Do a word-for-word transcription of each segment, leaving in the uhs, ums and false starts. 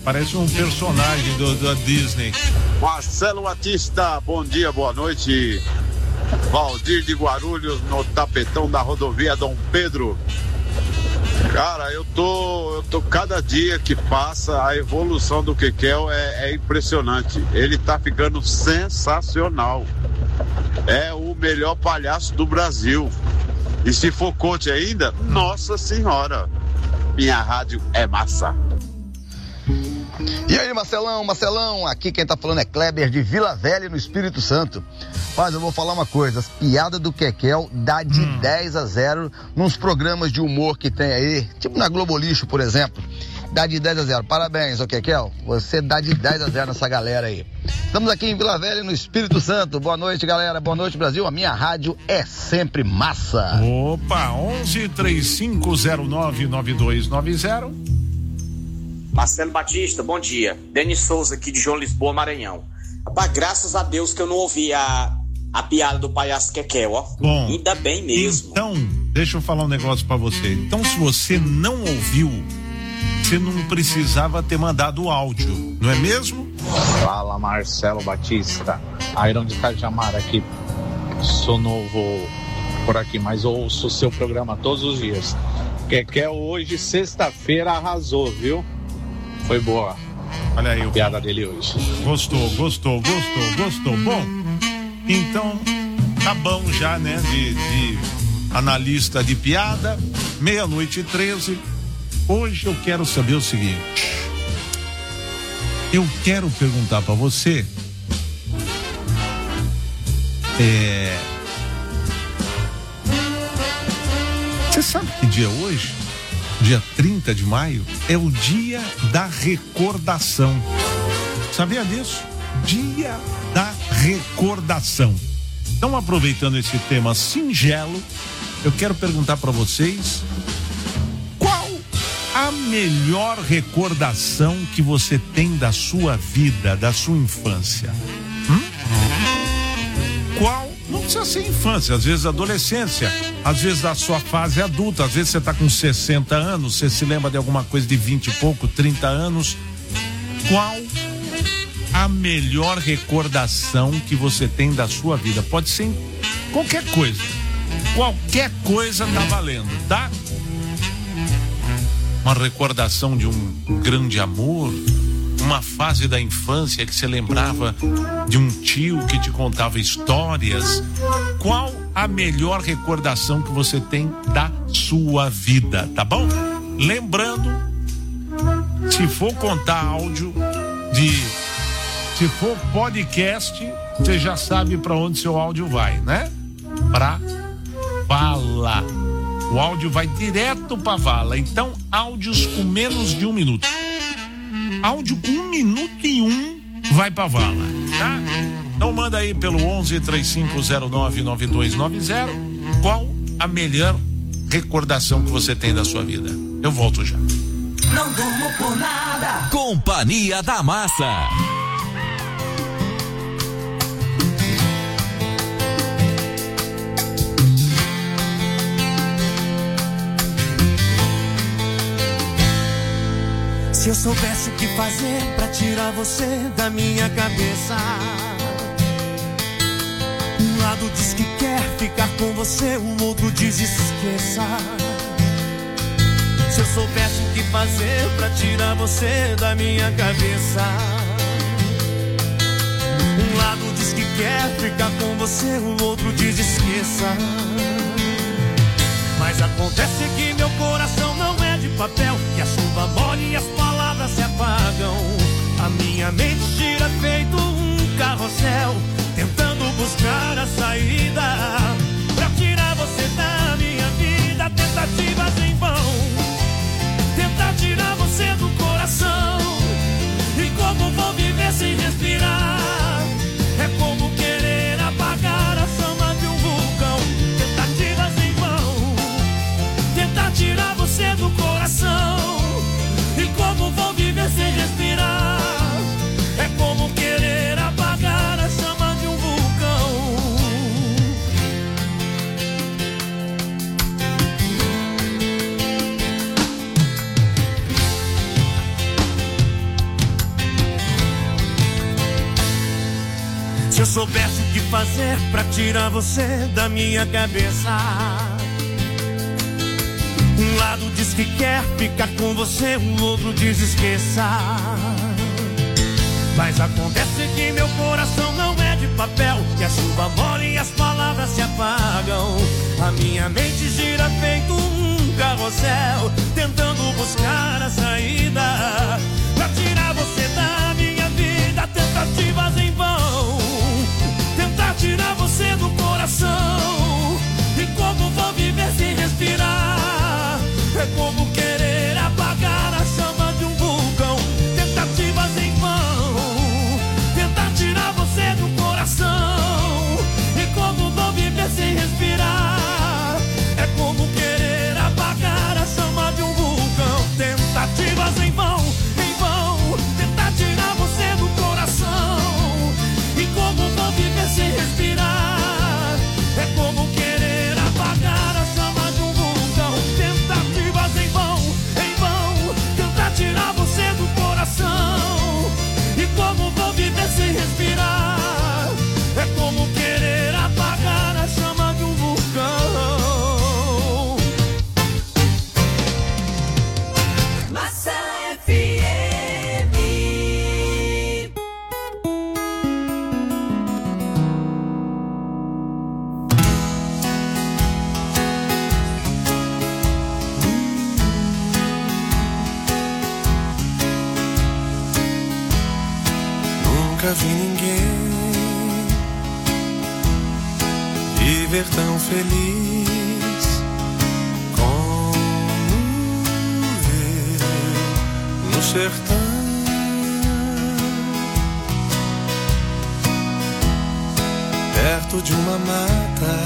Parece um personagem do, da Disney. Marcelo Batista, bom dia, boa noite. Valdir de Guarulhos, no tapetão da rodovia Dom Pedro. Cara, eu tô, eu tô cada dia que passa, a evolução do Kekel é, é impressionante. Ele tá ficando sensacional. É o melhor palhaço do Brasil. E se for coach ainda, nossa senhora, minha rádio é massa. E aí, Marcelão, Marcelão, aqui quem tá falando é Kleber de Vila Velha, no Espírito Santo. Mas eu vou falar uma coisa, as piadas do Kekel dá de hum. dez a zero nos programas de humor que tem aí, tipo na Globo Lixo, por exemplo. Dá de dez a zero. Parabéns, ô Kekel, você dá de dez a zero nessa galera aí. Estamos aqui em Vila Velha, no Espírito Santo. Boa noite, galera, boa noite, Brasil. A minha rádio é sempre massa. Opa, onze três cinco zero nove nove dois nove zero. Marcelo Batista, bom dia. Denis Souza aqui de João Lisboa, Maranhão. Rapaz, graças a Deus que eu não ouvi a, a piada do palhaço Kekel, ó. Bom, ainda bem mesmo. Então, deixa eu falar um negócio pra você. Então, se você não ouviu, você não precisava ter mandado o áudio, não é mesmo? Fala, Marcelo Batista. Iron de Cajamar aqui. Sou novo por aqui, mas ouço o seu programa todos os dias. Kekel hoje, sexta-feira, arrasou, viu? Foi boa. Olha aí, a piada dele hoje. Gostou, gostou, gostou, gostou. Bom, então tá bom já, né? De, de analista de piada, meia-noite e treze. Hoje eu quero saber o seguinte. Eu quero perguntar pra você. É. Você sabe que dia é hoje? Dia trinta de maio é o dia da recordação. Sabia disso? Dia da recordação. Então, aproveitando esse tema singelo, eu quero perguntar para vocês: qual a melhor recordação que você tem da sua vida, da sua infância? Hum? Qual? Não precisa ser infância, às vezes adolescência, às vezes da sua fase adulta, às vezes você tá com sessenta anos, você se lembra de alguma coisa de vinte e pouco, trinta anos. Qual a melhor recordação que você tem da sua vida? Pode ser qualquer coisa, qualquer coisa tá valendo, tá? Uma recordação de um grande amor, uma fase da infância que você lembrava de um tio que te contava histórias. Qual a melhor recordação que você tem da sua vida, tá bom? Lembrando, se for contar áudio de, se for podcast, você já sabe para onde seu áudio vai, né? Pra vala. O áudio vai direto pra vala. Então, áudios com menos de um minuto. Áudio com um minuto e um vai pra vala, tá? Então manda aí pelo onze três cinco zero nove nove dois nove zero qual a melhor recordação que você tem da sua vida. Eu volto já. Não durmo por nada. Companhia da Massa. Se eu soubesse o que fazer pra tirar você da minha cabeça. Um lado diz que quer ficar com você, o outro diz esqueça. Se eu soubesse o que fazer pra tirar você da minha cabeça. Um lado diz que quer ficar com você, o outro diz esqueça. Mas acontece que meu coração não é de papel, e a chuva molha e as palavras se apagam. A minha mente gira feito um carrossel, tentando buscar a saída pra tirar você da minha vida. Tentativas em vão, tentar tirar você do coração. E como vou viver sem respirar? É como querer apagar a chama de um vulcão. Tentativas em vão, tentar tirar você do coração. E soubesse o que fazer pra tirar você da minha cabeça. Um lado diz que quer ficar com você, o outro diz esqueça. Mas acontece que meu coração não é de papel, que a chuva molha e as palavras se apagam. A minha mente gira feito um carrossel, tentando buscar a saída pra tirar você da minha vida. Tentativas em vão, tentar tirar você do coração. E como vou viver sem respirar? É como querer apagar a chama de um vulcão. Tentativas em vão, tentar tirar você do coração. E como vou viver sem respirar? É como querer apagar a chama de um vulcão. Tentativas em vão, em vão, tentar tirar você do coração. E como vou viver sem respirar? É como querer apagar a chama de um vulcão. Tentativas em vão, em vão, tentar tirar você do coração. E como vou viver sem respirar? É como querer apagar a chama de um vulcão. Massa F M. Nunca vi ninguém viver tão feliz como eu no sertão. Perto de uma mata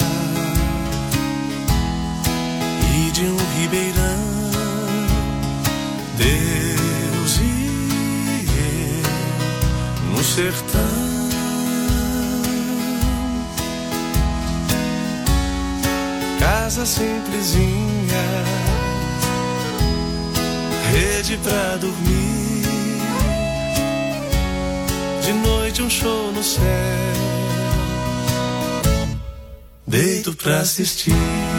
e de um ribeirão, Deus e eu no sertão. Casa simplesinha, rede pra dormir, de noite um show no céu, deito pra assistir.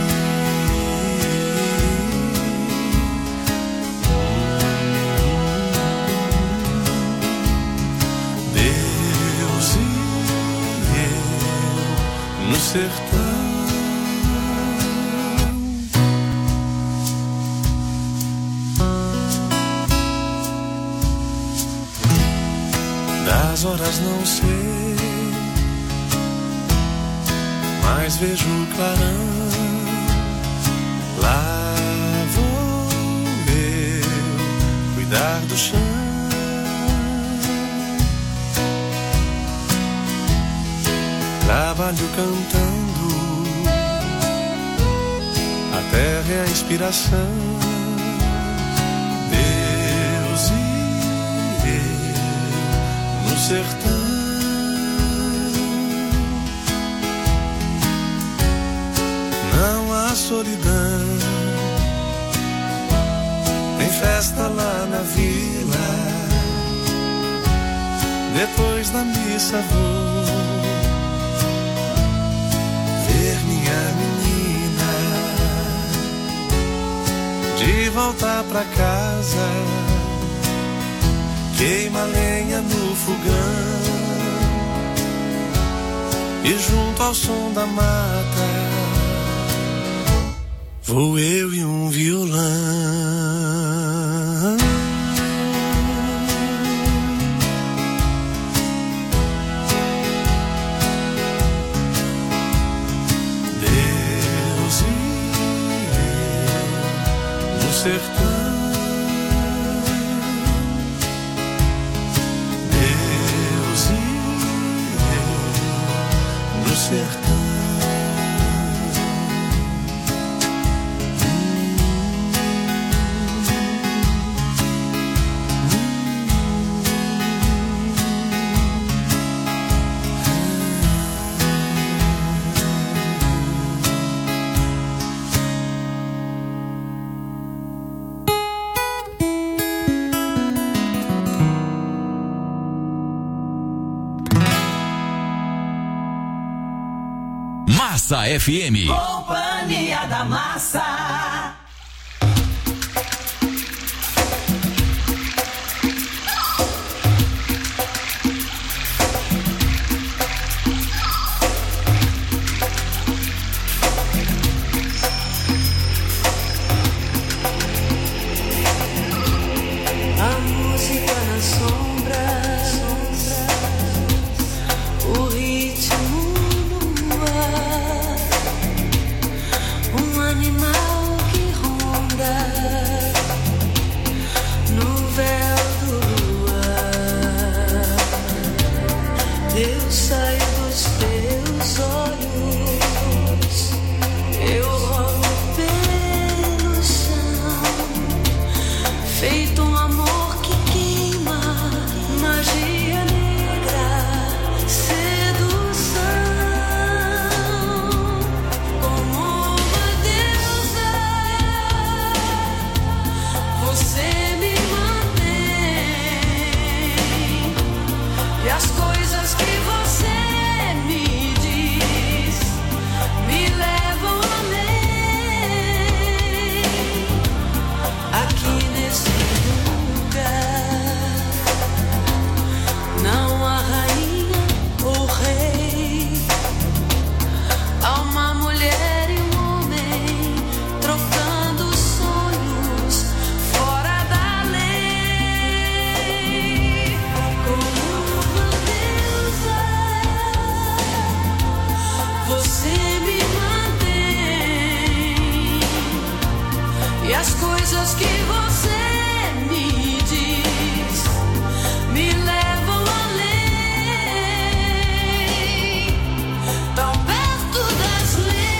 Deus e eu no sertão. Das horas não sei, mas vejo o clarão. Lá vou eu cuidar do chão. Trabalho cantando, a terra é a inspiração. Deus e eu no sertão. Não há solidão, tem festa lá na vila. Depois da missa vou ver minha menina. De volta pra casa, queima lenha no fogão, e junto ao som da mata vou eu e um violão. Deus e eu no sertão. Deus e eu no sertão. Massa F M. Companhia da Massa. A música nas sombras, o ritmo no ar, um animal que ronda no véu do luar. Eu saio dos teus olhos, eu rolo pelo chão, feito um amor que queima, magia negra, sedução, como uma deusa, você me mantém, e as coisas que você me diz me levam além, aqui nesse não há rainha ou rei, há uma mulher e um homem trocando sonhos fora da lei, como uma deusa, você me mantém, e as coisas que você me diz me levam além, tão perto das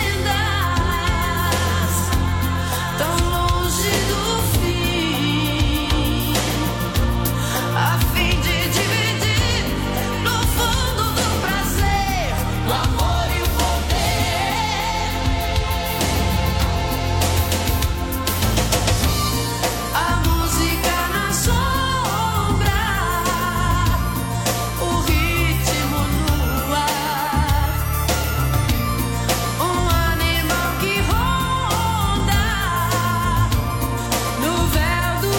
lendas, tão longe do fim, a fim de dividir no fundo do prazer, o amor e o poder. A música na sombra, o ritmo no ar, um animal que ronda no véu do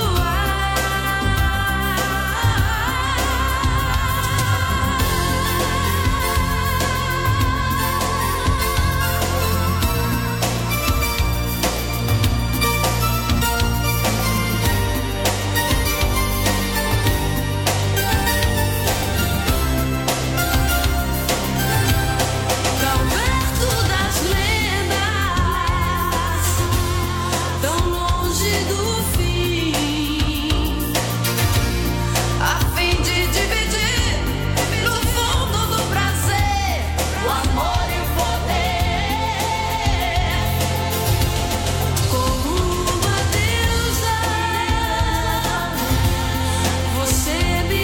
tão perto das lendas, tão longe do fim, a fim de dividir no fundo do prazer, o amor e o poder, como uma deusa, você me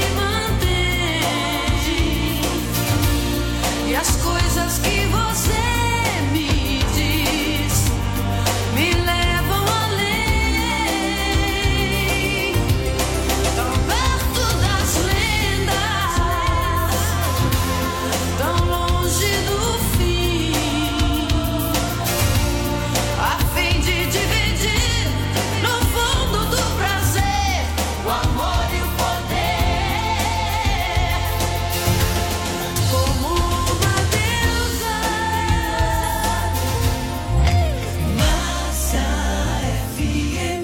mantém, e as coisas que você me diz me levam além, tão perto das lendas, tão longe do fim, a fim de dividir no fundo do prazer, o amor e o poder, como uma deusa. Massa F M.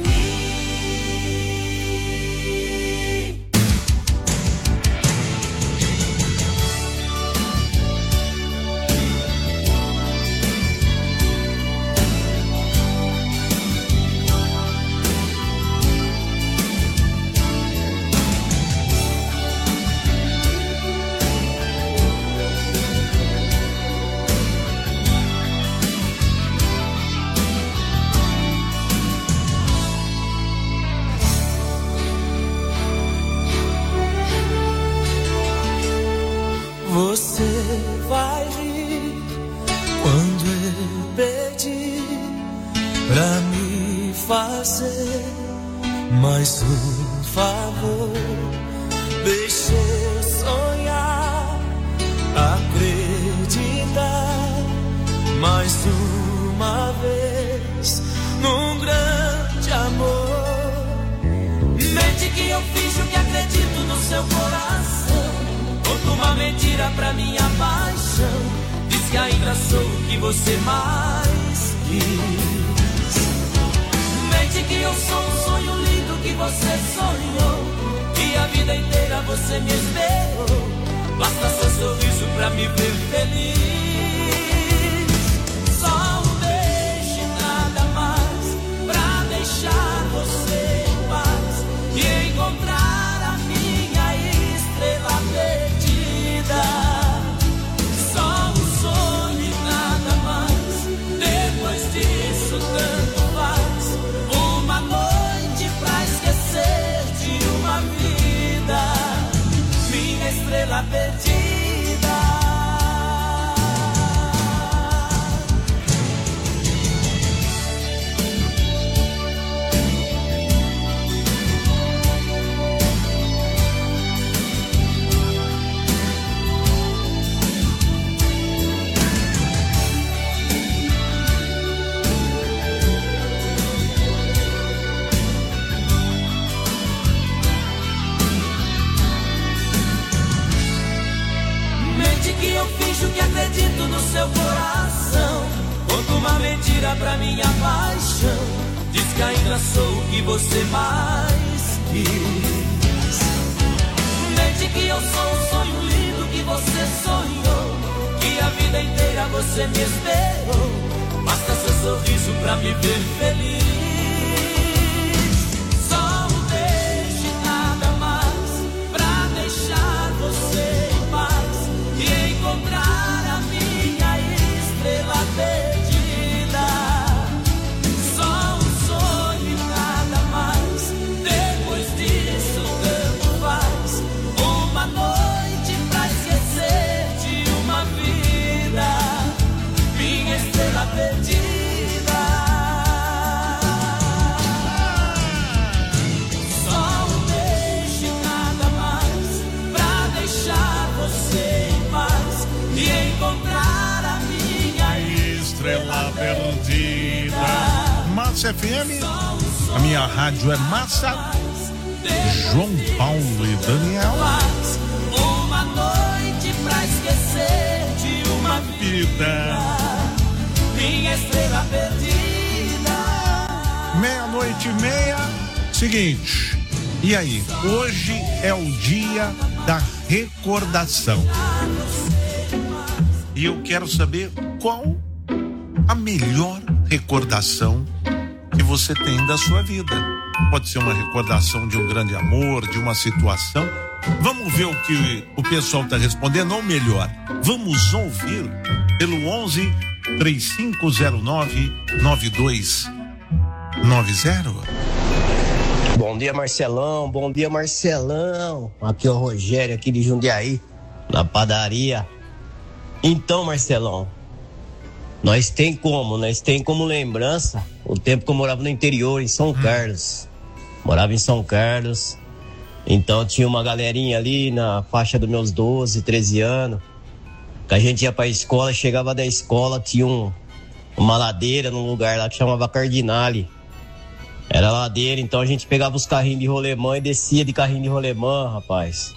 Você vai rir quando eu pedir pra me fazer mais um favor. Deixa eu sonhar, acreditar mentira pra minha paixão. Diz que ainda sou o que você mais quis. Mente que eu sou um sonho lindo que você sonhou, que a vida inteira você me esperou. Basta seu sorriso pra me ver feliz. Só um beijo e nada mais pra deixar você em paz e encontrar a minha estrela perdida. Só um sonho e nada mais. Depois disso tanto faz. Uma noite pra esquecer de uma vida. Minha estrela perdida. Que acredito no seu coração, conto uma mentira pra minha paixão. Diz que ainda sou o que você mais quis. Mente que eu sou um sonho lindo que você sonhou, que a vida inteira você me esperou. Basta seu sorriso pra me ver feliz. Só um beijo e nada mais pra deixar você em paz e encontrar a minha estrela perdida. Só um sonho e nada mais. Depois disso tanto faz. Uma noite pra esquecer de uma vida. Minha estrela perdida. Só um beijo e nada mais pra deixar você em paz e encontrar a minha estrela perdida. Massa F M, a minha rádio é Massa. João Paulo e Daniel. Uma noite pra esquecer de uma vida. Minha estrela perdida. Meia-noite e meia. Seguinte, e aí? Hoje é o dia da recordação. E eu quero saber qual a melhor recordação que você tem da sua vida. Pode ser uma recordação de um grande amor, de uma situação. Vamos ver o que o pessoal está respondendo, ou melhor, vamos ouvir pelo onze, três cinco zero nove, nove dois nove zero. Bom dia, Marcelão. Bom dia, Marcelão. Aqui é o Rogério, aqui de Jundiaí, na padaria. Então, Marcelão, nós tem como, nós tem como lembrança o tempo que eu morava no interior, em São hum. Carlos. Morava em São Carlos. Então tinha uma galerinha ali na faixa dos meus doze, treze anos, que a gente ia pra escola, chegava da escola, tinha um, uma ladeira num lugar lá que chamava Cardinale. Era ladeira, então a gente pegava os carrinhos de rolemã e descia de carrinho de rolemã, rapaz.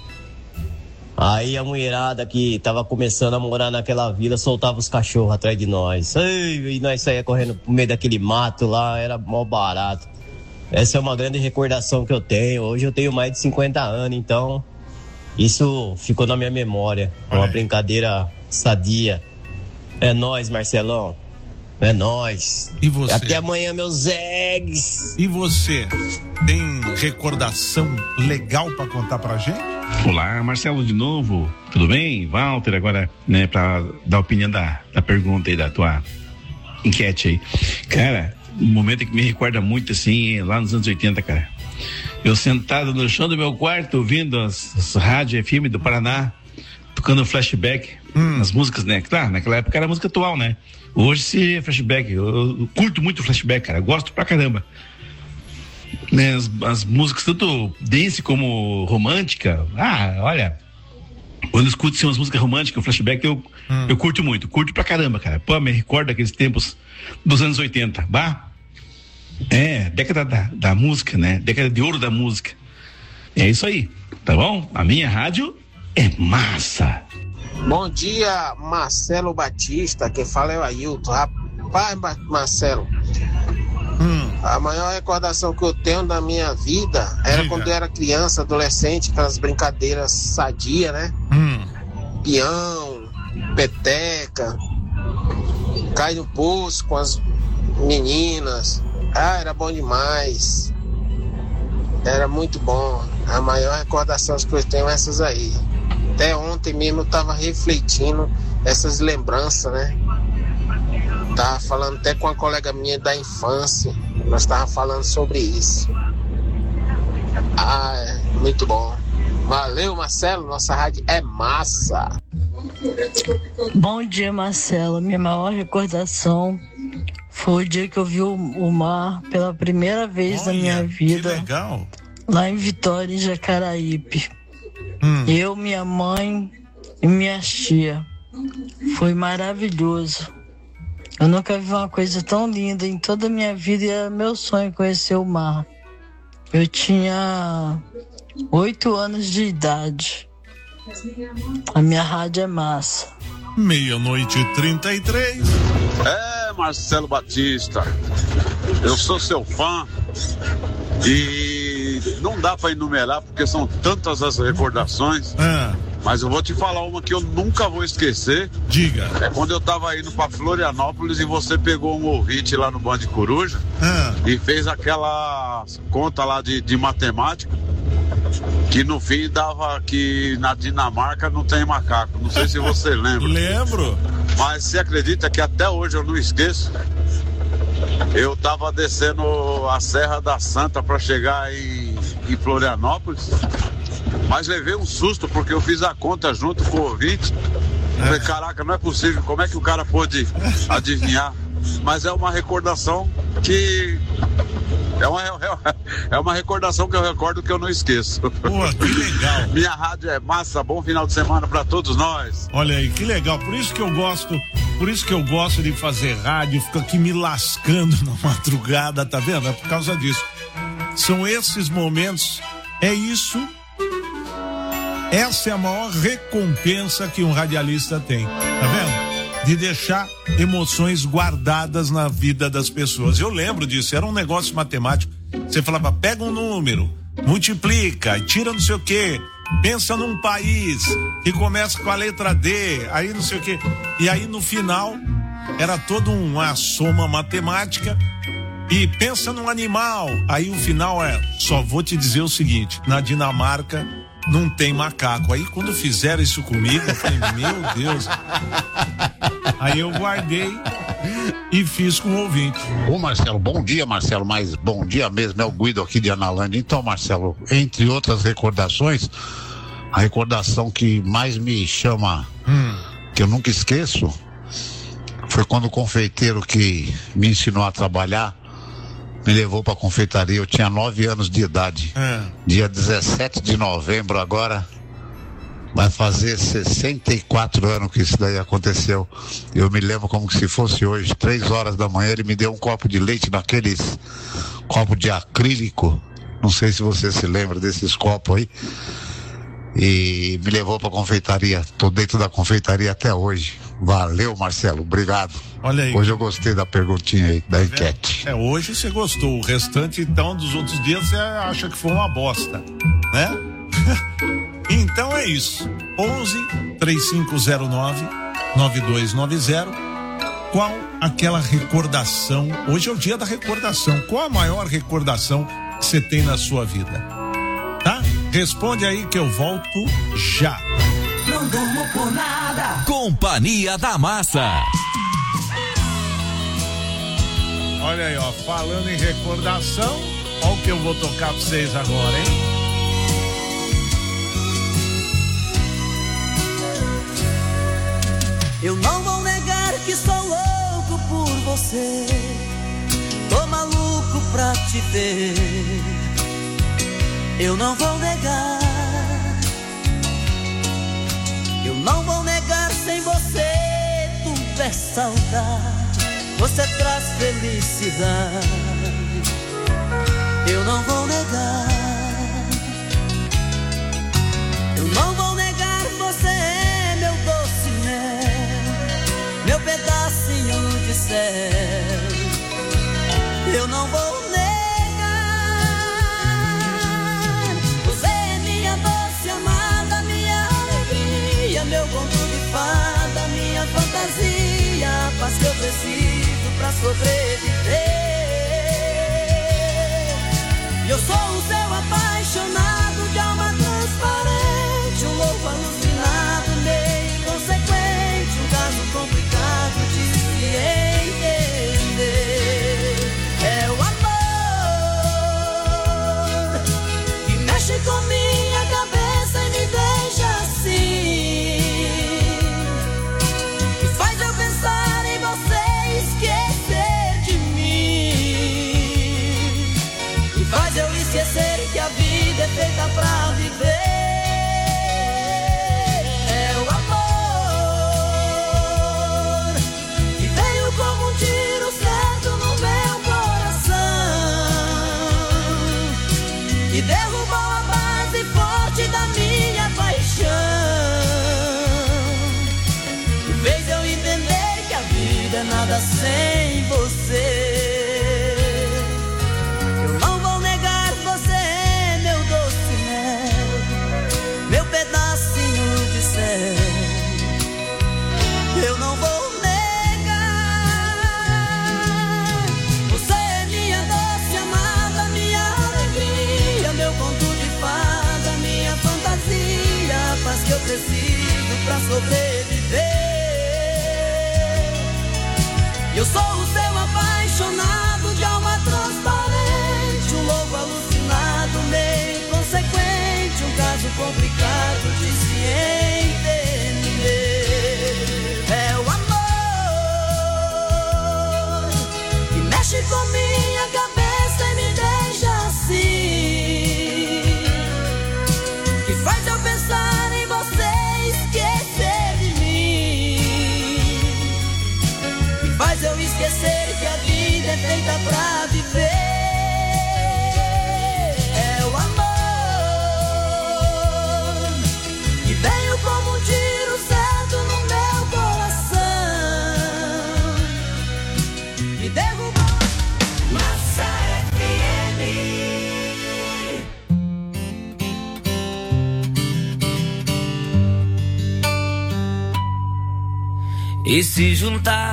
Aí a mulherada que tava começando a morar naquela vila soltava os cachorros atrás de nós. Ei, e nós saía correndo no meio daquele mato lá, era mó barato. Essa é uma grande recordação que eu tenho. Hoje eu tenho mais de cinquenta anos, então isso ficou na minha memória. É uma brincadeira sadia. É nóis, Marcelão. É nóis. E você? Até amanhã, meus eggs. E você? Tem recordação legal pra contar pra gente? Olá, Marcelo de novo. Tudo bem? Walter, agora, né, pra dar a opinião da, da pergunta aí, da tua enquete aí. Cara, um momento que me recorda muito, assim, lá nos anos oitenta, cara. Eu sentado no chão do meu quarto, ouvindo as, as rádios F M do Paraná, tocando flashback, hum. as músicas, né? Claro, naquela época era música atual, né? Hoje se é flashback, eu, eu curto muito flashback, cara, gosto pra caramba. Né, as, as músicas tanto dance como romântica, ah, olha, quando eu escuto assim, umas músicas românticas, flashback, eu, hum. eu curto muito, curto pra caramba, cara. Pô, me recorda aqueles tempos dos anos oitenta, bah? É, década da, da música, né? Década de ouro da música. É isso aí, tá bom? A minha rádio é Massa. Bom dia, Marcelo Batista, quem fala é o Ailton. Rapaz, Marcelo, hum. a maior recordação que eu tenho da minha vida era Diga. quando eu era criança, adolescente, aquelas brincadeiras sadias, né? Hum. Peão, peteca, cai no poço com as meninas. Ah, era bom demais. Era muito bom. A maior recordação que eu tenho é essas aí. Até ontem mesmo eu tava refletindo essas lembranças, né? Tava falando até com uma colega minha da infância. Nós tava falando sobre isso. Ah, é muito bom. Valeu, Marcelo. Nossa rádio é massa. Bom dia, Marcelo. Minha maior recordação foi o dia que eu vi o, o mar pela primeira vez Olha, na minha vida. Que legal. Lá em Vitória, em Jacaraípe. Hum. Eu, minha mãe e minha tia. Foi maravilhoso. Eu nunca vi uma coisa tão linda em toda a minha vida e era meu sonho conhecer o mar. Eu tinha oito anos de idade. A minha rádio é massa. Meia-noite e trinta e três. É, Marcelo Batista. Eu sou seu fã e não dá pra enumerar porque são tantas as recordações. Ah. Mas eu vou te falar uma que eu nunca vou esquecer. Diga. É quando eu tava indo pra Florianópolis e você pegou um ouvinte lá no Band Coruja ah. e fez aquela conta lá de, de matemática que no fim dava que na Dinamarca não tem macaco. Não sei se você lembra. Lembro. Mas você acredita que até hoje eu não esqueço? Eu tava descendo a Serra da Santa pra chegar em, em Florianópolis, mas levei um susto porque eu fiz a conta junto com o ouvinte. Eu falei, caraca, não é possível, como é que o cara pôde adivinhar? Mas é uma recordação que... É uma, é uma recordação que eu recordo que eu não esqueço. Pô, que legal. Minha rádio é massa, bom final de semana pra todos nós. Olha aí, que legal, por isso que eu gosto, por isso que eu gosto de fazer rádio, fico aqui me lascando na madrugada, tá vendo? É por causa disso. São esses momentos, é isso, essa é a maior recompensa que um radialista tem, tá vendo? De deixar emoções guardadas na vida das pessoas. Eu lembro disso, era um negócio matemático. Você falava, pega um número, multiplica, tira não sei o quê, pensa num país que começa com a letra D, aí não sei o quê. E aí no final era toda uma soma matemática. E pensa num animal. Aí o final é, só vou te dizer o seguinte, na Dinamarca não tem macaco. Aí quando fizeram isso comigo, eu falei, meu Deus. Aí eu guardei e fiz com o ouvinte. Ô Marcelo, bom dia Marcelo, mas bom dia mesmo, é o Guido aqui de Analândia. Então Marcelo, entre outras recordações, a recordação que mais me chama, hum. que eu nunca esqueço, foi quando o confeiteiro que me ensinou a trabalhar me levou pra confeitaria. Eu tinha nove anos de idade. É. Dia dezessete de novembro agora vai fazer sessenta e quatro anos que isso daí aconteceu. Eu me lembro como se fosse hoje, três horas da manhã, ele me deu um copo de leite naqueles copo de acrílico, não sei se você se lembra desses copos aí, e me levou pra confeitaria. Tô dentro da confeitaria até hoje. Valeu, Marcelo, obrigado. Olha aí. Hoje eu gostei da perguntinha aí, da enquete. É, hoje você gostou, o restante então dos outros dias você acha que foi uma bosta, né? Então é isso. onze, três cinco zero nove, nove dois nove zero. Qual aquela recordação? Hoje é o dia da recordação. Qual a maior recordação que você tem na sua vida? Tá? Responde aí que eu volto já. Não durmo por nada. Companhia da Massa. Olha aí, ó, falando em recordação, olha o que eu vou tocar pra vocês agora, hein? Eu não vou negar que sou louco por você. Tô maluco pra te ver. Eu não vou negar. Eu não vou negar, sem você tudo é saudade. Você traz felicidade. Eu não vou negar. Eu não vou negar, você é meu doce céu. Eu não vou negar, você é minha doce amada, minha alegria, meu conto de fada, minha fantasia, a paz que eu preciso pra sobreviver. Eu sou o seu apaixonado, de alma transparente, um louco alucinado, meio inconsequente, um caso complicado de se entender. É o amor que mexe com minha cabeça e me deixa assim, que faz eu pensar em você e esquecer de mim, que faz eu esquecer que a vida é feita pra viver. É o amor que veio como um tiro certo no meu coração, que derrubou a base forte da minha paixão, que fez eu entender que a vida é nada sem você. Eu não vou negar, você é meu doce mel, meu pedacinho de céu. Eu não vou negar, você é minha doce amada, minha alegria, meu conto de fada, minha fantasia, a paz que eu preciso pra sobreviver. Eu sou o seu apaixonado, de alma transparente, um louco alucinado, meio inconsequente, um caso complicado de se entender. É o amor que mexe com minha cabeça e me deixa assim, que faz eu pensar em você e esquecer de mim, que faz eu esquecer que a vida é feita pra viver. É o amor que veio como um tiro certo no meu coração, que derrubou Massa F M. E se juntar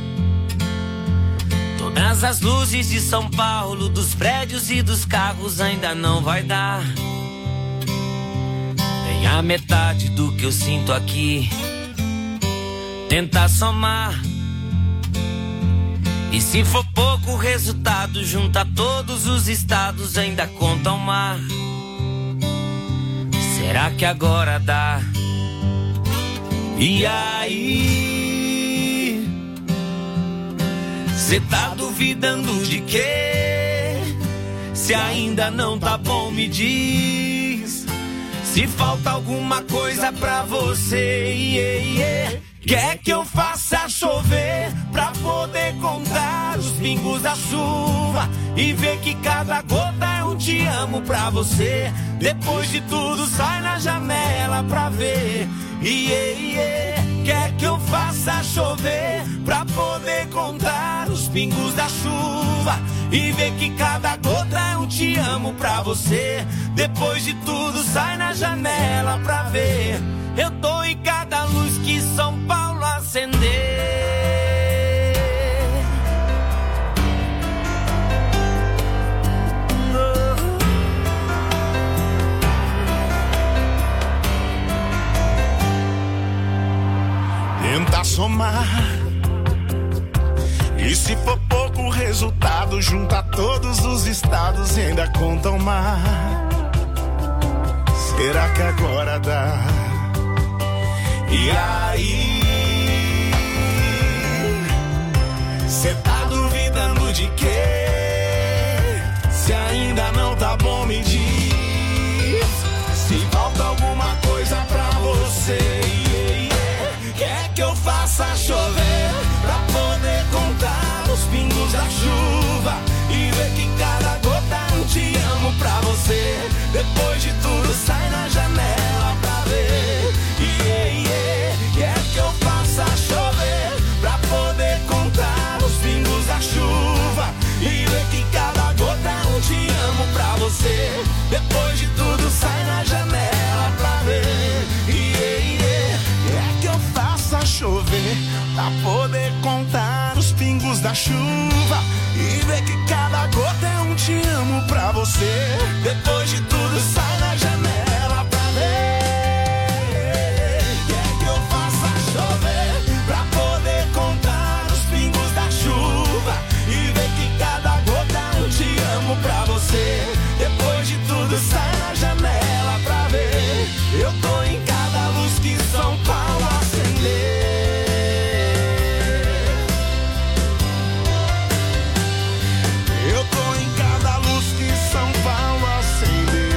todas as luzes de São Paulo, dos prédios e dos carros, ainda não vai dar nem a metade do que eu sinto aqui. Tentar somar, e se for pouco o resultado, junta todos os estados, ainda conta o mar. Será que agora dá? E aí? Cê tá duvidando de quê? Se ainda não tá bom, me diz. Se falta alguma coisa pra você, yeah, yeah. Quer que eu faça chover pra poder contar os pingos da chuva e ver que cada gota é um te amo pra você. Depois de tudo sai na janela pra ver, yeah, yeah. Quer que eu faça chover pra poder contar os pingos da chuva e ver que cada gota é um te amo pra você. Depois de tudo sai na janela pra ver. Eu tô em cada luz que São Paulo acender. Tenta somar, e se for pouco o resultado, junta todos os estados e ainda conta o mar. Será que agora dá? E aí? Cê tá duvidando de quê? Se ainda não tá bom, me diz. Se falta alguma coisa pra você, yeah, yeah. Quer que eu faça chover pra poder contar os pingos da chuva e ver que cada gota é um te amo pra você. Depois de tudo sai na janela pra ver, yeah, yeah. Quer que eu faça chover pra poder contar os da chuva e ver que cada gota é um te amo pra você. Depois de tudo sai na janela pra ver. Quer que eu faça chover pra poder contar os pingos da chuva e ver que cada gota é um te amo pra você. Depois de tudo sai na janela pra ver. Eu tô em cada luz que São Paulo acender. Eu tô em cada luz que São Paulo acender.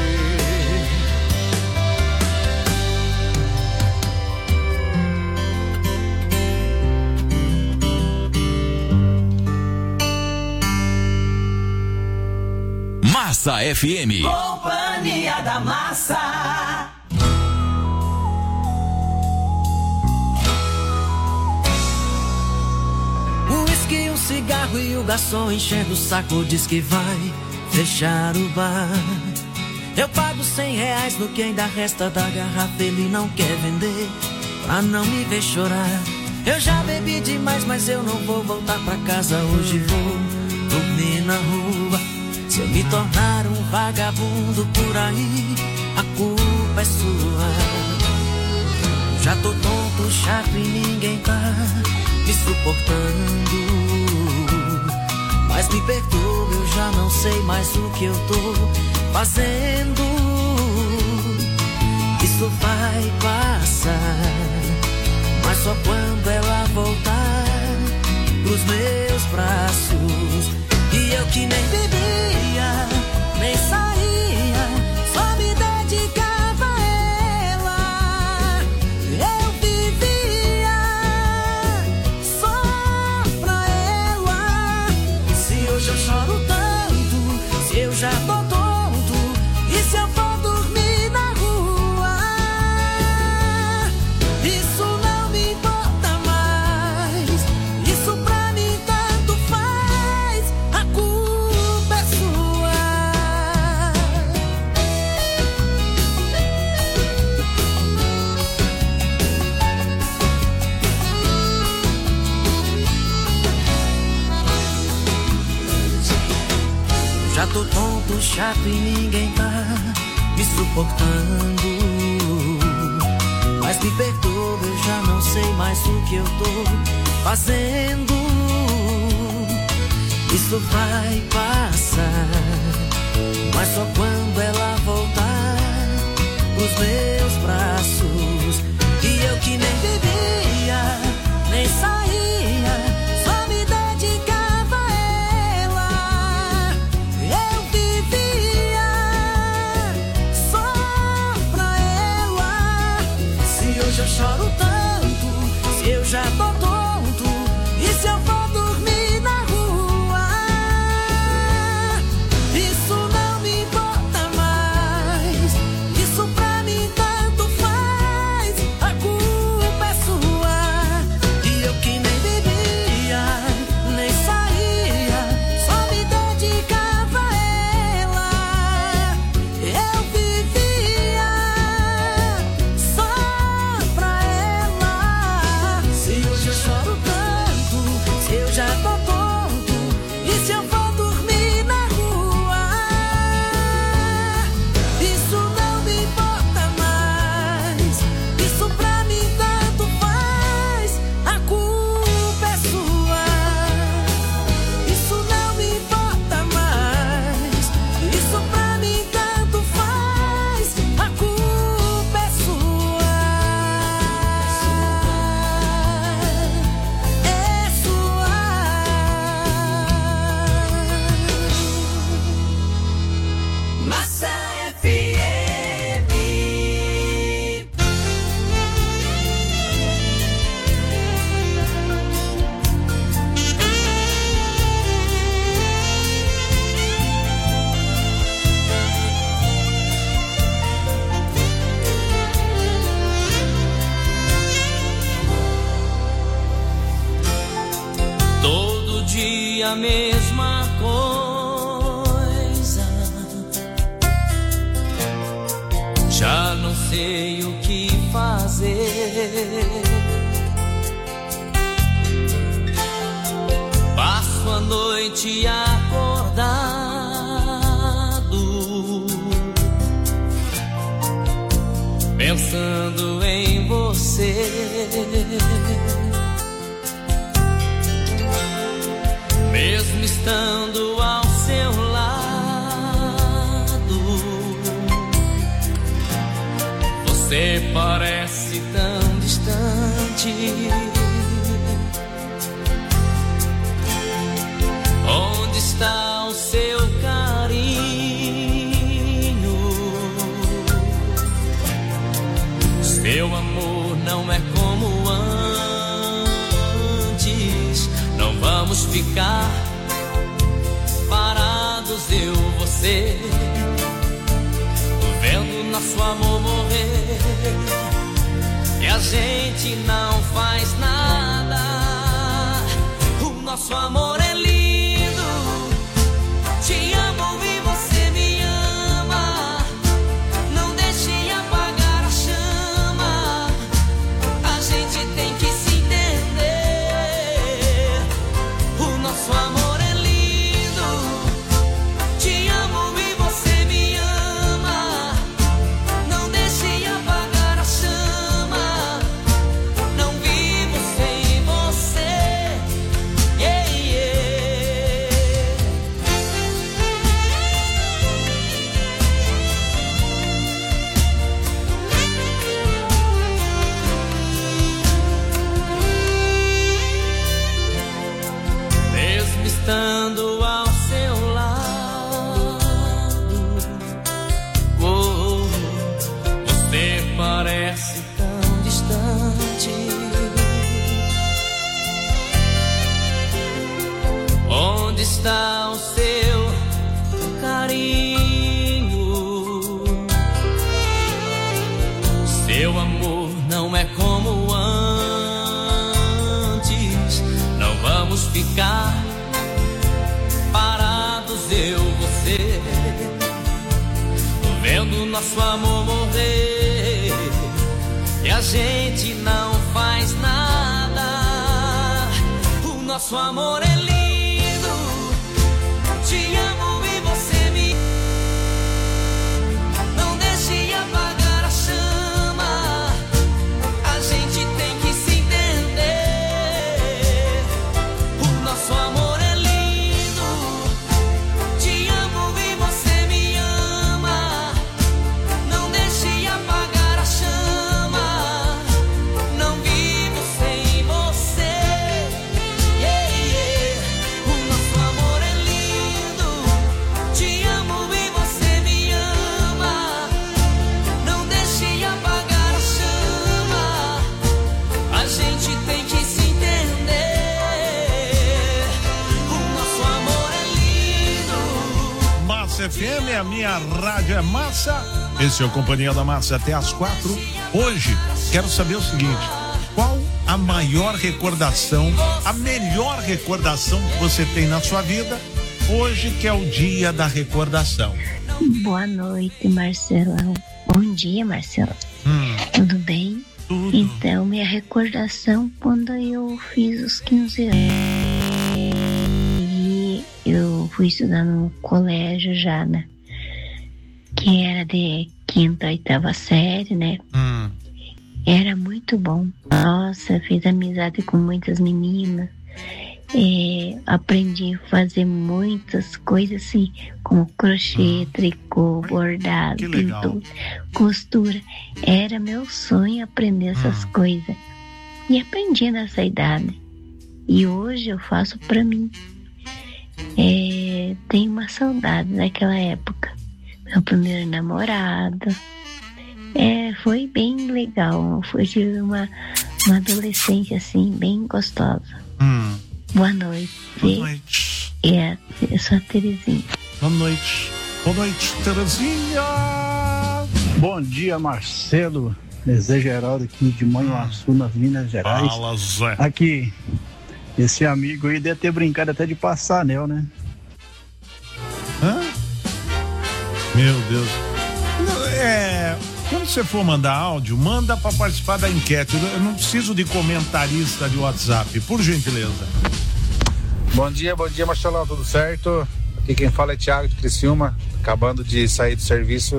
Massa F M. Companhia da Massa. Um whisky, um cigarro e o garçom enchendo o saco diz que vai fechar o bar. Eu pago cem reais no que ainda resta da garrafa, ele não quer vender pra não me ver chorar. Eu já bebi demais, mas eu não vou voltar pra casa hoje, vou dormir na rua. Se eu me tornar um vagabundo por aí, a culpa é sua. Já tô tonto, chato e ninguém tá me suportando. Mas me perdoa, eu já não sei mais o que eu tô fazendo. Isso vai passar, mas só quando ela voltar pros meus braços. E eu que nem bebia, nem saía, só me dedicava a ela. Eu vivia só pra ela. Se hoje eu choro tanto, se eu já tô tonto, e se eu for dormir na rua, isso não me importa mais. Isso pra mim tanto faz, a culpa é sua. Já tô tonto, chato e ninguém tá me suportando. Mas me perdoa, eu já não sei mais o que eu tô fazendo. Isso vai passar, mas só quando ela voltar pros meus braços. E eu que nem bebia, nem saía, só me dedicava a ela. Eu vivia só pra ela. Se hoje eu choro tanto, se eu já tô tonto, e se eu for dormir na rua, isso não me importa mais. Isso pra mim tanto faz, a culpa é sua. E eu que nem bebia, nem saía, só me dedicava a ela. Eu vivia só pra ela. Se hoje eu choro tanto, se eu já tô tonto, e se eu for dormir na rua, isso não me importa mais. Isso pra mim tanto faz, a culpa é sua. Isso não me importa mais. Isso pra mim tanto faz, a culpa é sua. É sua. Massa F M. Todo dia a mesma coisa, já não sei o que fazer. Passo noite acordado, pensando em você. Mesmo estando ao seu lado, você parece tão distante. Onde está o seu carinho? Seu amor não é como antes. Não vamos ficar parados, eu, você, vendo nosso amor morrer. E a gente não faz nada. O nosso amor é lindo. Te amo e você me ama. Não deixe apagar a chama. A gente tem que se entender. O nosso amor é lindo. Te amo e você me ama. Não deixe apagar a chama. Não vivo sem você. Yeah, yeah. Mesmo estando ao seu lado, oh, você parece tão distante. Onde está o seu carinho? Seu amor não é como antes. Não vamos ficar parados, eu, você, vendo nosso amor morrer. E a gente não faz nada. O nosso amor é lindo. Te amo e você me. Não deixe apagar a chama. A gente tem que se entender. O nosso amor é lindo. Te amo e você me ama. Não deixe apagar a chama. Não vivo sem você. Yeah, yeah. O nosso amor é lindo. Te amo e você me ama. Não deixe apagar a chama. A gente tem que se entender. O nosso amor é lindo. Massa F M, a minha rádio é massa. Esse é o Companhia da Massa até às quatro. Hoje, quero saber o seguinte: qual a maior recordação, a melhor recordação que você tem na sua vida, hoje que é o dia da recordação? Boa noite, Marcelão. Bom dia, Marcelão. Hum. Tudo bem? Tudo. Então, minha recordação quando eu fiz os quinze anos. E eu fui estudar no colégio já, né? Que era de quinta, oitava série, né? Hum. Era muito bom. Nossa, fiz amizade com muitas meninas. É, aprendi a fazer muitas coisas assim, como crochê, tricô, bordado, Que legal. pintura, costura. Era meu sonho aprender essas Hum. coisas. E aprendi nessa idade. E hoje eu faço pra mim. É, tenho uma saudade daquela época. Meu primeiro namorado. É, foi bem legal. Foi tive uma, uma adolescência assim, bem gostosa. Hum. Boa noite. Boa noite. É, eu sou a Terezinha. Boa noite. Boa noite, Terezinha. Bom dia, Marcelo. Desejo Geraldo aqui de Manhuaçu, nas Minas Gerais. Fala, Zé. Aqui, esse amigo aí deve ter brincado até de passar anel, né? Hã? Meu Deus. Não, É, quando você for mandar áudio, manda para participar da enquete. Eu não preciso de comentarista de WhatsApp, por gentileza. Bom dia, bom dia, Marcelão, tudo certo? Aqui quem fala é Thiago de Criciúma, acabando de sair do serviço.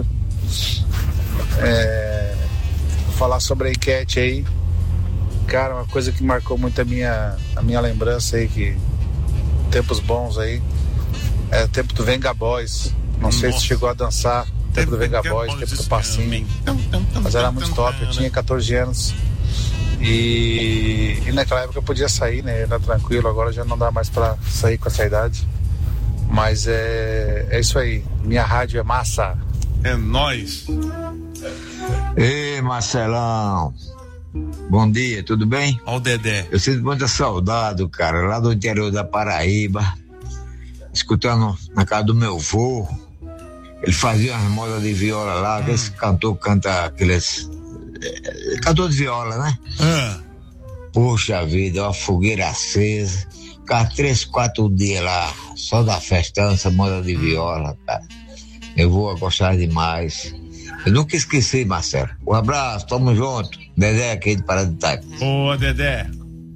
É, vou falar sobre a enquete aí. Cara, uma coisa que marcou muito a minha, a minha lembrança aí, que tempos bons aí, é o tempo do Venga Boys. Não Nossa. sei se chegou a dançar, o tempo do Venga Boys, o tempo do passinho. Mas era muito top, eu tinha catorze anos. E, e naquela época eu podia sair, né? Era tranquilo, agora já não dá mais pra sair com essa idade. Mas é, é isso aí, minha rádio é massa. É nóis. Ei, Marcelão. Bom dia, tudo bem? Ó o Dedé. Eu sinto muita saudade, cara, lá do interior da Paraíba, escutando na casa do meu avô. Ele fazia umas modas de viola lá, hum. Esse cantor canta aqueles... cantor de viola, né? Hum. Poxa vida, uma fogueira acesa, ficava três, quatro dias lá, só da festança, moda de viola, cara. Eu vou gostar demais. Eu nunca esqueci, Marcelo. Um abraço, tamo junto. Dedé aqui de Pará de Itaca. Ô, Dedé.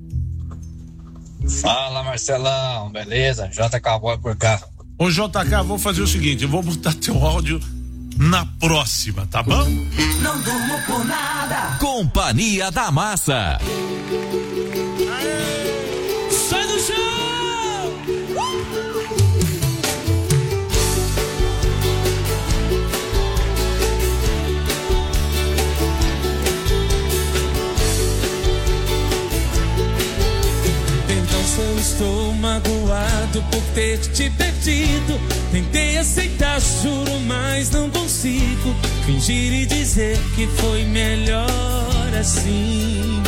Fala, Marcelão, beleza? J K Boy por cá. Ô, J K, vou fazer o seguinte, eu vou botar teu áudio na próxima, tá bom? Não durmo por nada. Companhia da Massa. Sai do chão! Então se eu estou magoado por ter te perdido, tentei aceitar, juro, mas não consigo fingir e dizer que foi melhor assim.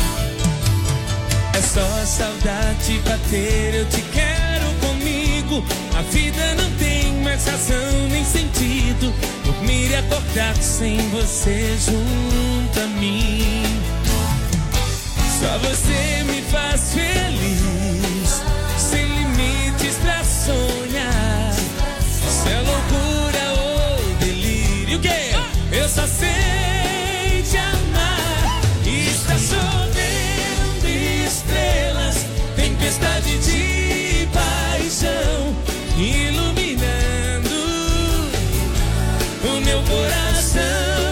É só saudade bater, eu te quero comigo. A vida não tem mais razão nem sentido. Dormir e acordar sem você junto a mim. Só você me faz feliz, sem limites pra sonhar. Se é loucura ou delírio, o quê? Eu só sei te amar. Está chovendo estrelas, tempestade de paixão, iluminando o meu coração.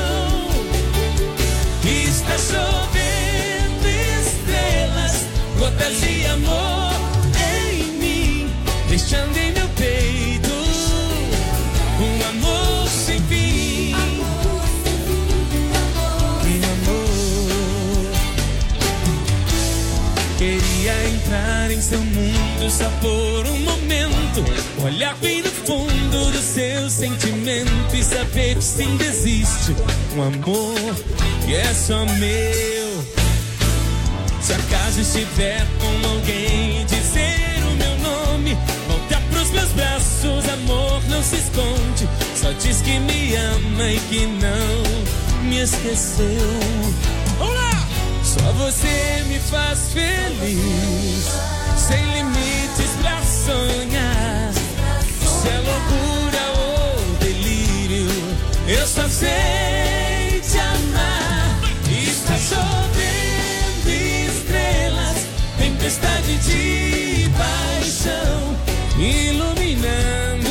Está chovendo estrelas, gotas de amor em mim, deixando em meu peito um amor sem fim. Um amor. Queria entrar em seu mundo só por um momento, olhar bem no fundo do seu sentimento e saber que sim existe um amor que é só meu. Se acaso estiver com alguém, dizer o meu nome, voltar pros meus braços, amor não se esconde, só diz que me ama e que não me esqueceu. Vamos lá! Só você me faz feliz, sem limites pra sonhar. Se é loucura ou delírio, eu só sei te amar. Está chovendo estrelas, tempestade de paixão, iluminando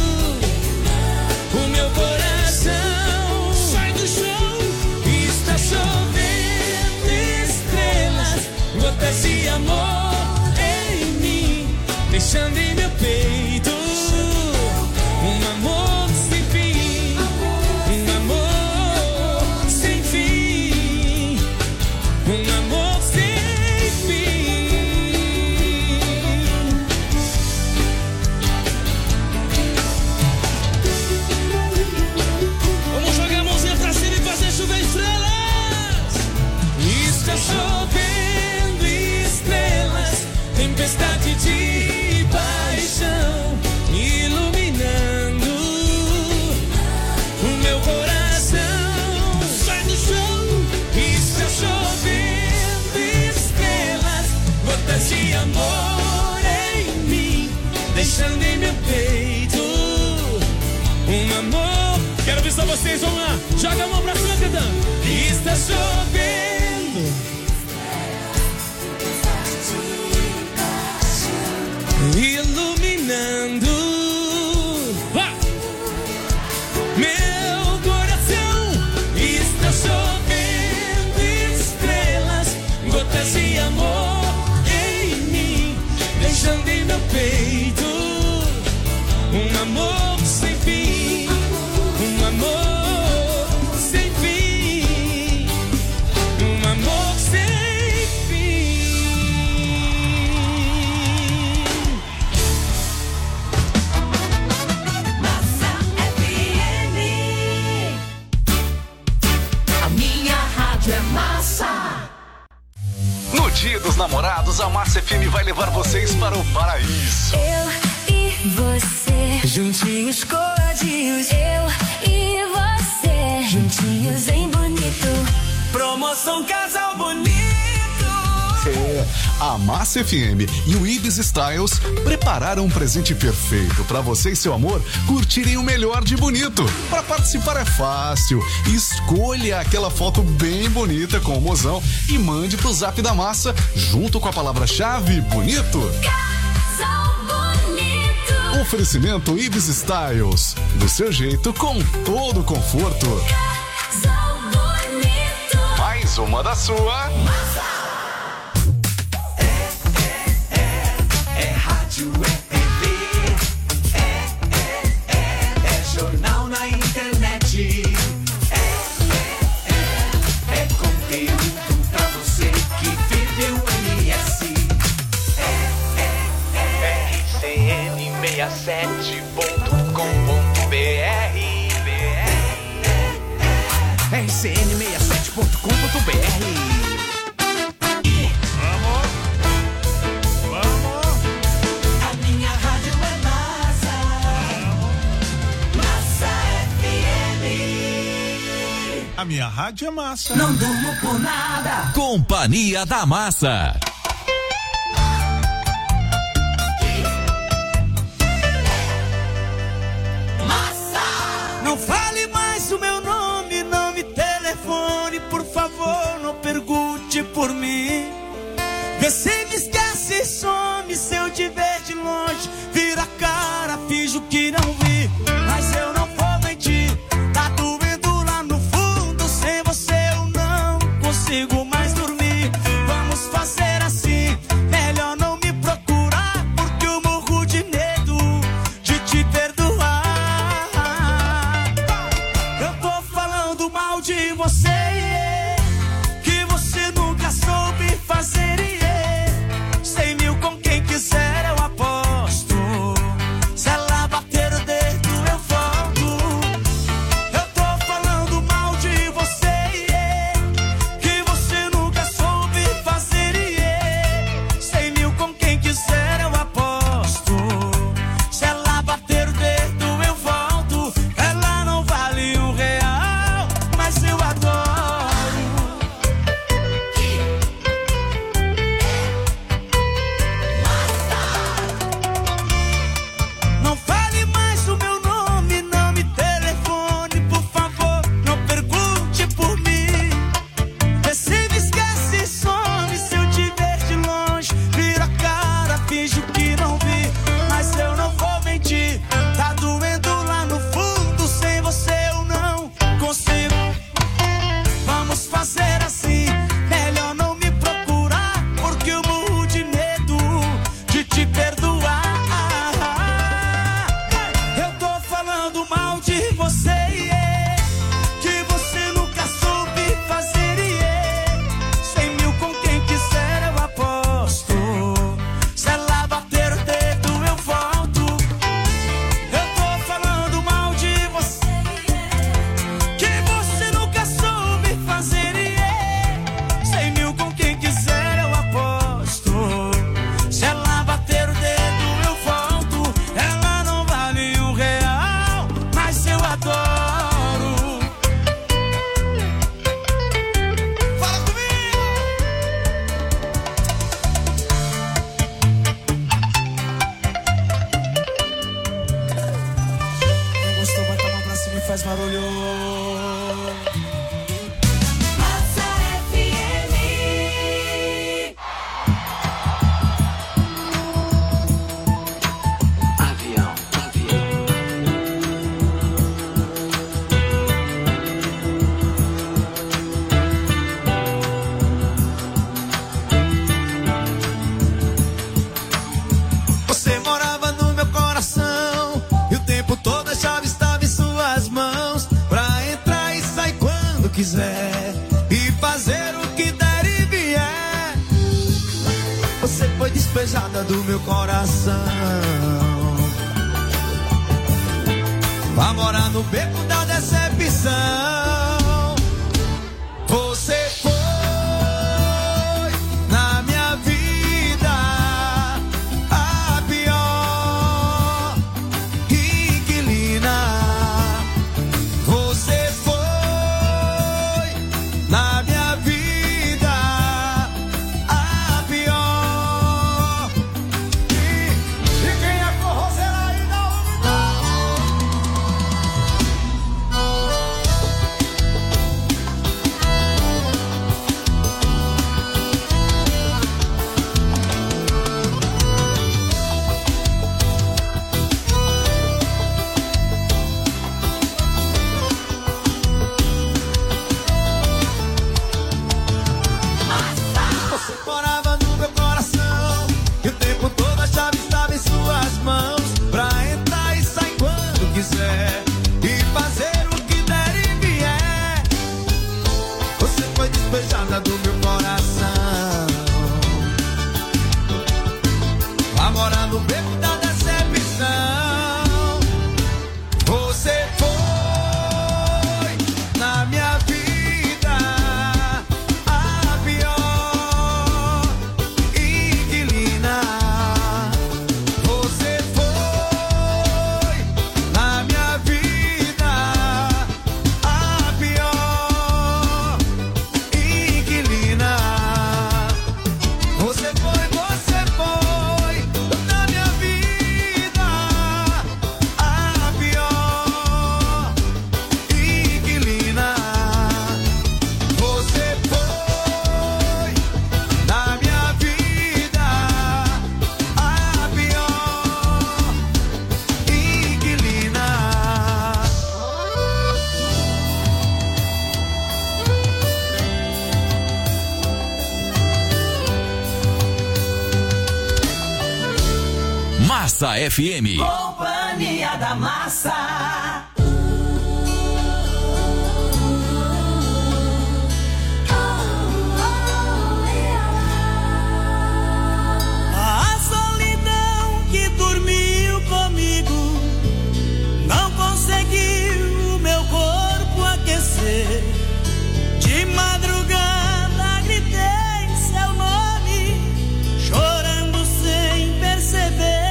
o meu coração. Sai do chão! Está chovendo estrelas, gotas de amor em mim, deixando em meu peito um amor sem fim. Um amor sem fim. Um amor sem fim. Vamos jogar a mãozinha pra cima e fazer chover estrelas. Está chovendo estrelas, tempestade de paixão, iluminando o meu coração. Sai do chão! Está chovendo estrelas, gotas de amor em mim, deixando em meu peito um amor. Quero ver só vocês, vamos lá! Joga a mão pra cima cantando. Está chovendo rádio é massa. No Dia dos Namorados, a Massa F M vai levar vocês para o paraíso. Eu e você, juntinhos coladinhos. Eu e você, juntinhos em bonito. Promoção Casal Bonito. É, a Massa F M e o Ibis Styles prepararam um presente perfeito para você e seu amor curtirem o melhor de bonito. Para participar é fácil. Escolha aquela foto bem bonita com o mozão e mande pro Zap da Massa junto com a palavra-chave bonito. Casal Bonito. Oferecimento Ibis Styles. Do seu jeito, com todo o conforto. Casal Bonito. Mais uma da sua. Massa. Rádio é T V, é, é, é, é jornal na internet, é, é, é, é conteúdo pra você que vive o M S, é, é, é, R C N sessenta e sete ponto com ponto B R, R C N sessenta e sete ponto com ponto B R. A minha rádio é massa. Não durmo por nada. Companhia da Massa. Massa. Não fale mais o meu nome, não me telefone, por favor, não pergunte por mim. Vê se me esquece e some, se eu te ver de longe, vira a cara, finjo que não vi, mas eu não vou mentir. Tá doendo. Consigo mais dormir, vamos fazer assim. Melhor não me procurar, porque eu morro de medo de te perdoar. Eu tô falando mal de você, que você nunca soube fazer. Cem mil com quem quiser eu aposto. Se ela bater o dedo eu volto. Eu tô falando mal de você, faz barulho. Massa F M. Avião, avião. Você morava no meu coração e o tempo todo a chave estava em suas mãos pra entrar e sair quando quiser e fazer o que der e vier. Você foi despejada do meu coração, vai morar no beco da decepção. Você casa do meu coração. Lá mora no beco da decepção. Você foi na minha vida a pior inquilina. Você foi na minha vida a pior inquilina. Você foi, você foi na minha vida a pior inquilina. Você foi na minha vida a pior inquilina. Massa F M. Companhia da Massa. A solidão que dormiu comigo não conseguiu o meu corpo aquecer. De madrugada gritei seu nome, chorando sem perceber.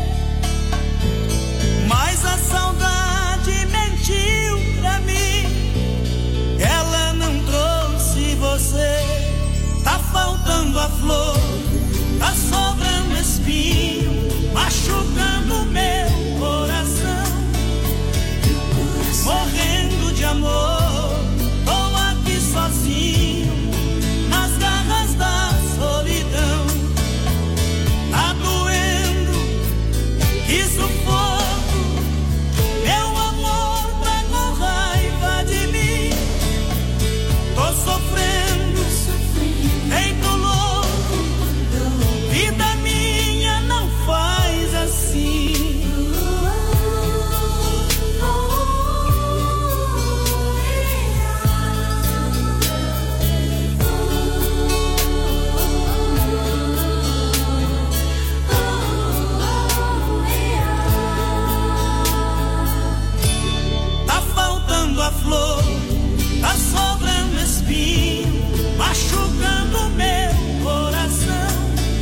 Mas a saudade mentiu pra mim, ela não trouxe você. Tá faltando a flor, tá sobrando espinho, machucando meu coração. Morrendo de amor, tô aqui sozinho, nas garras da solidão. Tá doendo, que sufoco, meu amor tá com raiva de mim. Tô sofrendo, feito louco, vida minha não faz assim. Tá faltando a flor, tá sobrando espinho, machucando meu coração.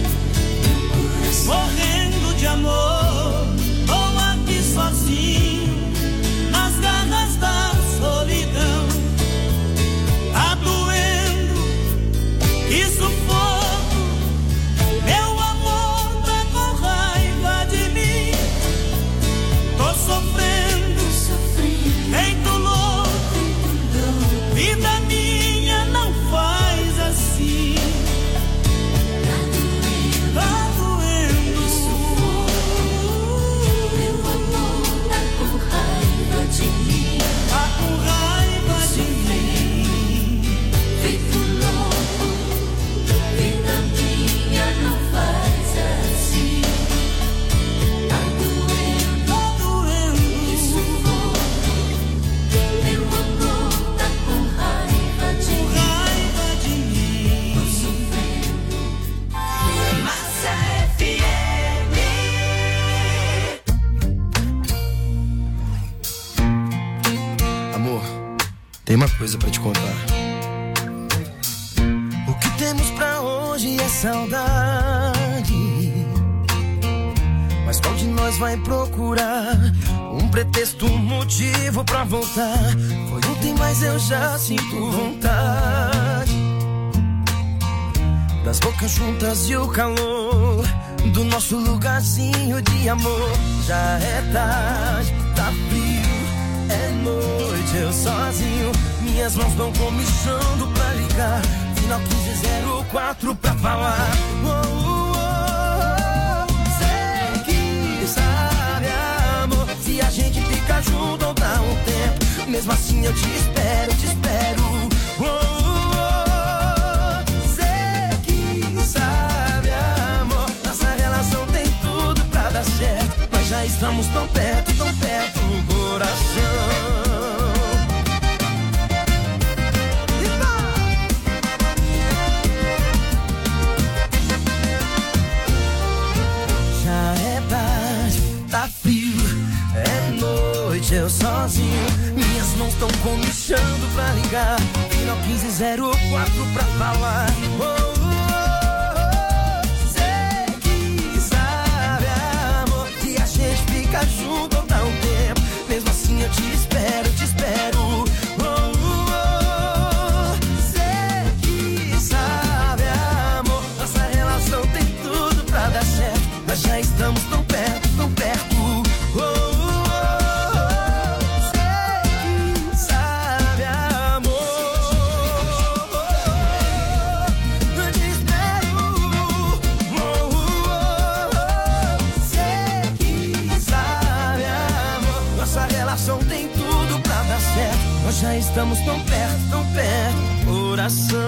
Morrendo de amor, tô aqui sozinho, nas garras da solidão. Tá doendo, que sufoco, meu amor tá com raiva de mim. Tô sofrendo, feito louco, vida minha não faz assim. Tá doendo, meu amor tá com raiva de mim. Tá com raiva de mim, feito louco, vida minha não faz assim. Tá doendo, tá doendo, isso meu amor tá com raiva de mim. Raiva de mim. Tô sofrendo. Massa F M. Amor, tem uma coisa pra te contar. O que temos pra hoje é saudade, mas qual de nós vai procurar um pretexto, um motivo pra voltar? Foi ontem, mas eu já sinto vontade das bocas juntas e o calor do nosso lugarzinho de amor. Já é tarde, tá frio, é noite, eu sozinho. Minhas mãos vão comichando pra ligar. Final quinze zero quatro pra falar. Oh, oh, oh. Sei que sabe, amor, se a gente fica junto ou dá um tempo. Mesmo assim eu te espero, te espero. Oh, oh, oh. Sei que sabe, amor, nossa relação tem tudo pra dar certo. Mas já estamos tão perto, tão perto do coração. zero quatro pra falar. Oh, oh, oh, sei que sabe, amor, que a gente fica junto há um tempo. Mesmo assim eu te espero, te espero. Oh, oh, oh, sei que sabe, amor, nossa relação tem tudo pra dar certo. Nós já estamos tão perto, tão perto. Oh, oh, oh, sei que sabe, amor, eu te espero. Oh, oh, oh, sei que sabe, amor, nossa relação tem tudo pra dar certo. Nós já estamos tão perto, tão perto, coração.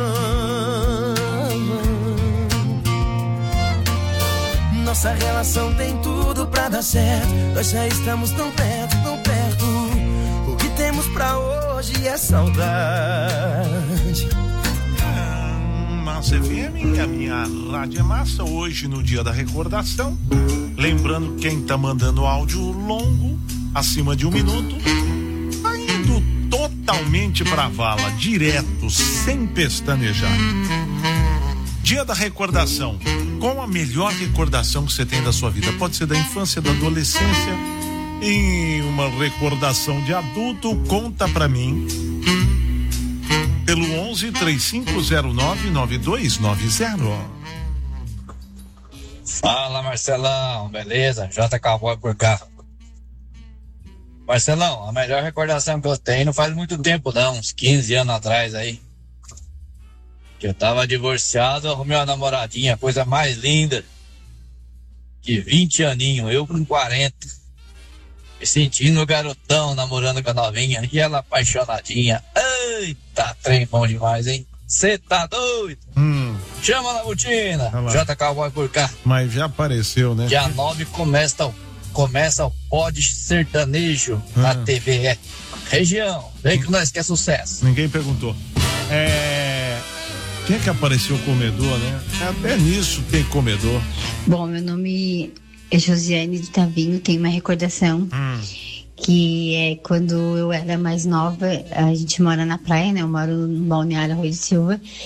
Nossa relação tem tudo pra dar certo. Nós já estamos tão perto, tão perto. O que temos pra hoje é saudade. Massa F M, a minha rádio é massa. Hoje no dia da recordação. Lembrando quem tá mandando áudio longo, acima de um minuto, tá indo totalmente pra vala, direto, sem pestanejar. Dia da recordação. Qual a melhor recordação que você tem da sua vida? Pode ser da infância, da adolescência, em uma recordação de adulto. Conta pra mim pelo onze, três cinco zero nove, nove dois nove zero. Fala, Marcelão, beleza? J Cowboy por cá. Marcelão, a melhor recordação que eu tenho não faz muito tempo não, uns quinze anos atrás aí. Que eu tava divorciado, arrumei uma namoradinha, coisa mais linda. De vinte aninhos, eu com quarenta. Me sentindo garotão, namorando com a novinha. E ela apaixonadinha. Eita, trem bom demais, hein? Cê tá doido? Hum. Chama na botina. J Cowboy por cá. Mas já apareceu, né? Dia nove começa o, começa o Pod Sertanejo hum. na T V E. Região, vem que nós quer sucesso. Ninguém perguntou. É... Quem é que apareceu o comedor, né? Até nisso tem comedor. Bom, meu nome é Josiane de Tavinho, tenho uma recordação hum. que é quando eu era mais nova, a gente mora na praia, né? Eu moro no Balneário Arroio de Silva.